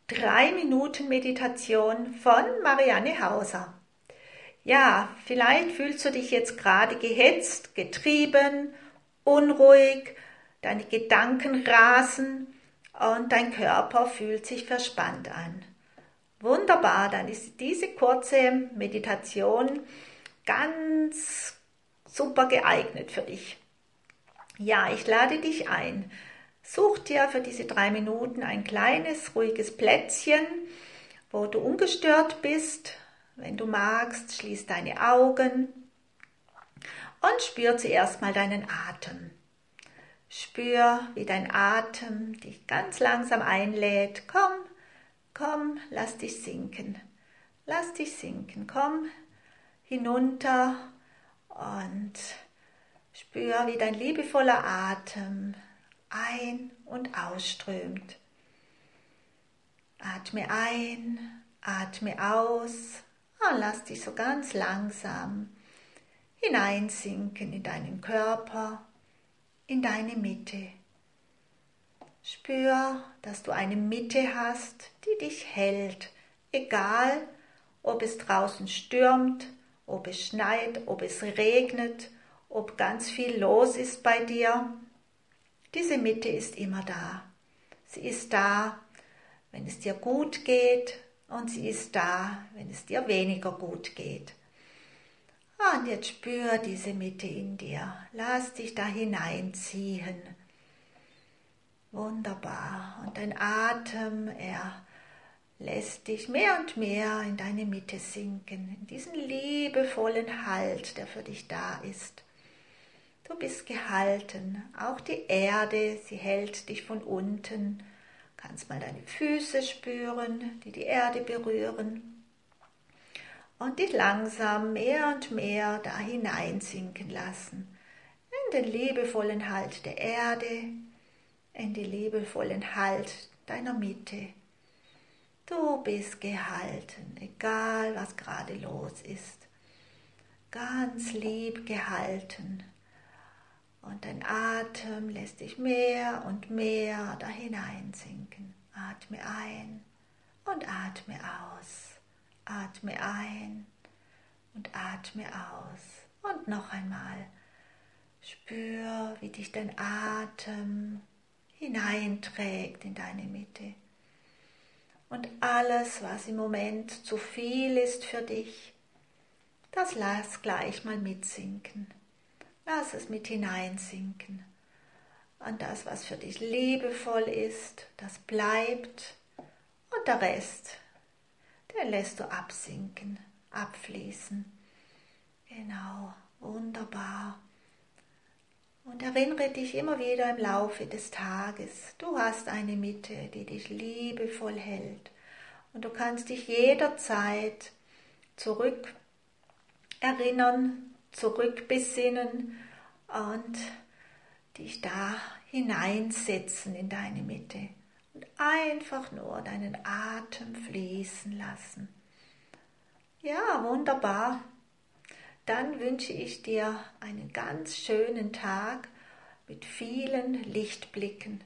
3 Minuten Meditation von Marianne Hauser. Ja, vielleicht fühlst du dich jetzt gerade gehetzt, getrieben, unruhig, deine Gedanken rasen und dein Körper fühlt sich verspannt an. Wunderbar, dann ist diese kurze Meditation ganz super geeignet für dich. Ja, ich lade dich ein. Such dir für diese 3 Minuten ein kleines, ruhiges Plätzchen, wo du ungestört bist. Wenn du magst, schließ deine Augen und spür zuerst mal deinen Atem. Spür, wie dein Atem dich ganz langsam einlädt. Komm, komm, lass dich sinken. Lass dich sinken. Komm hinunter und spür, wie dein liebevoller Atem ein- und ausströmt. Atme ein, atme aus und lass dich so ganz langsam hineinsinken in deinen Körper, in deine Mitte. Spür, dass du eine Mitte hast, die dich hält, egal ob es draußen stürmt, ob es schneit, ob es regnet, ob ganz viel los ist bei dir. Diese Mitte ist immer da. Sie ist da, wenn es dir gut geht, und sie ist da, wenn es dir weniger gut geht. Und jetzt spür diese Mitte in dir. Lass dich da hineinziehen. Wunderbar. Und dein Atem, er lässt dich mehr und mehr in deine Mitte sinken, in diesen liebevollen Halt, der für dich da ist. Du bist gehalten. Auch die Erde, sie hält dich von unten. Du kannst mal deine Füße spüren, die die Erde berühren. Und dich langsam mehr und mehr da hineinsinken lassen. In den liebevollen Halt der Erde, in den liebevollen Halt deiner Mitte. Du bist gehalten, egal was gerade los ist. Ganz lieb gehalten. Und dein Atem lässt dich mehr und mehr da hineinsinken. Atme ein und atme aus. Atme ein und atme aus. Und noch einmal. Spür, wie dich dein Atem hineinträgt in deine Mitte. Und alles, was im Moment zu viel ist für dich, das lass gleich mal mitsinken. Lass es mit hineinsinken. Und das, was für dich liebevoll ist, das bleibt. Und der Rest, den lässt du absinken, abfließen. Genau, wunderbar. Und erinnere dich immer wieder im Laufe des Tages, du hast eine Mitte, die dich liebevoll hält. Und du kannst dich jederzeit zurück erinnern, zurückbesinnen und dich da hineinsetzen in deine Mitte. Und einfach nur deinen Atem fließen lassen. Ja, wunderbar. Dann wünsche ich dir einen ganz schönen Tag mit vielen Lichtblicken.